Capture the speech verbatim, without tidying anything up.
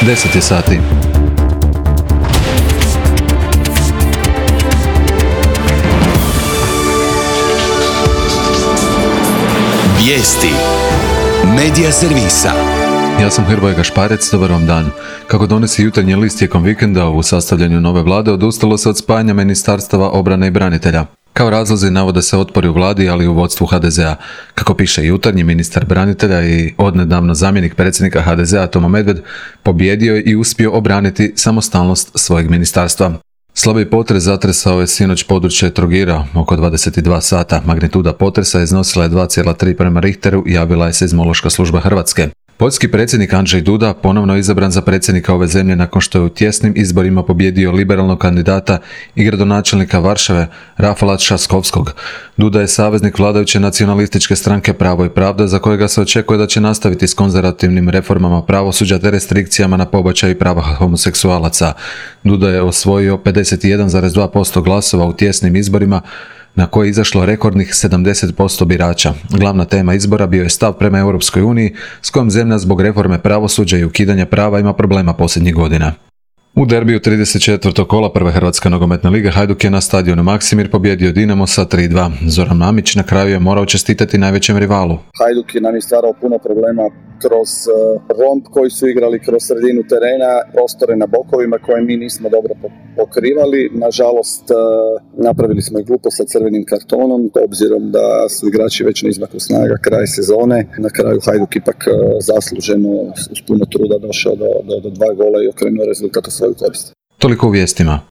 deset je sati. Vijesti Medija servisa. Ja sam Hrvoje Gašparec, dobar vam dan. Kako donosi jutarnji list tijekom vikenda u sastavljanju nove vlade, odustalo se od spajanja ministarstava obrane i branitelja. Kao razlozi navode se otpori u vladi, ali i u vodstvu ha de zea. Kako piše jutarnji, ministar branitelja i odnedavno zamjenik predsjednika ha de zea Tomo Medved pobijedio je i uspio obraniti samostalnost svojeg ministarstva. Slabi potres zatresao je sinoć područje Trogira oko dvadeset dva sata. Magnituda potresa iznosila je dva zarez tri prema Richteru, javila je Seizmološka služba Hrvatske. Poljski predsjednik Andrzej Duda ponovno je izabran za predsjednika ove zemlje nakon što je u tjesnim izborima pobijedio liberalnog kandidata i gradonačelnika Varšave Rafala Trzaskowskog. Duda je saveznik vladajuće nacionalističke stranke Pravo i pravda, za kojega se očekuje da će nastaviti s konzervativnim reformama pravosuđa te restrikcijama na pobačaj i prava homoseksualaca. Duda je osvojio pedeset jedan zarez dva posto glasova u tjesnim izborima, na koje je izašlo rekordnih sedamdeset posto birača. Glavna tema izbora bio je stav prema Europskoj uniji, s kojom zemlja zbog reforme pravosuđa i ukidanja prava ima problema posljednjih godina. U derbiju trideset četvrtog kola prve Hrvatske nogometne lige Hajduk je na stadionu Maksimir pobjedio Dinamo sa tri dva. Zoran Mamić na kraju je morao čestitati najvećem rivalu. Hajduk je nam je stvarao puno problema kroz rond koji su igrali kroz sredinu terena, prostore na bokovima koje mi nismo dobro pokrivali. Nažalost, napravili smo i glupo sa crvenim kartonom, obzirom da su igrači već na izmaku snaga, kraj sezone. Na kraju Hajduk ipak zasluženo uz puno truda došao do, do, do dva gola i okrenuo rezultat u svoju korist. Toliko u vijestima.